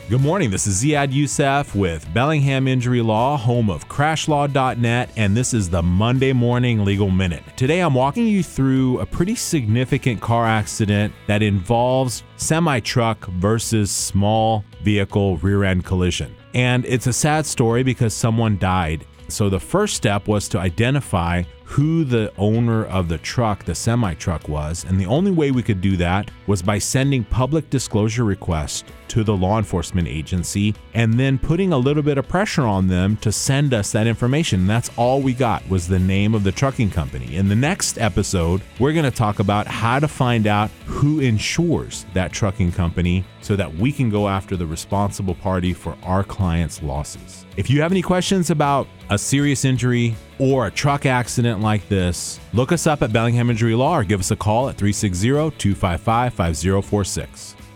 Good morning. This is Ziad Youssef with Bellingham Injury Law, home of crashlaw.net, and this is the Monday Morning Legal Minute. Today I'm walking you through a pretty significant car accident that involves semi-truck versus small vehicle rear-end collision. And it's a sad story because someone died. So the first step was to identify who the owner of the truck, the semi-truck, was. And the only way we could do that was by sending public disclosure requests to the law enforcement agency and then putting a little bit of pressure on them to send us that information. And that's all we got was the name of the trucking company. In the next episode, we're going to talk about how to find out who insures that trucking company so that we can go after the responsible party for our clients' losses. If you have any questions about a serious injury or a truck accident like this, look us up at Bellingham Injury Law or give us a call at 360-255-5046.